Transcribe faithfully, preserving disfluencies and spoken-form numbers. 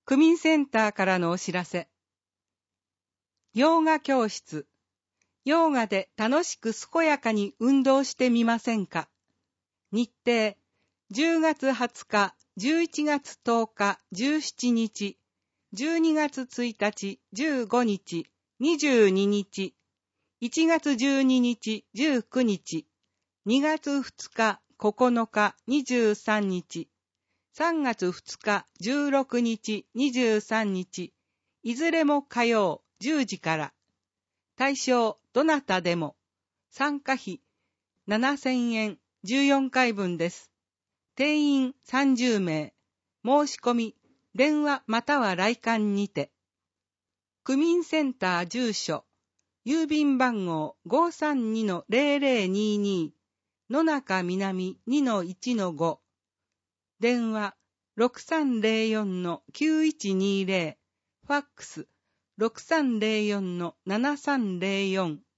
区民センターからのお知らせ。ヨガ教室。ヨガで楽しく健やかに運動してみませんか？日程、じゅうがつはつか、じゅういちがつとおか、じゅうしちにち、じゅうにがつついたち、じゅうごにち、にじゅうににち、いちがつじゅうににち、じゅうくにち、にがつふつか、ここのか、にじゅうさんにち、さんがつふつか、じゅうろくにち、にじゅうさんにち、いずれも火曜じゅうじから。対象どなたでも。参加費ななせんえん、じゅうよんかいぶんです。定員さんじゅうめい。申し込み、電話または来館にて。区民センター住所、郵便番号 ごーさんにのゼロゼロにに、野中南 にのいちのご。電話 ろくさんゼロよんのきゅういちにゼロ、ファックス ろくさんゼロよんのななさんゼロよん。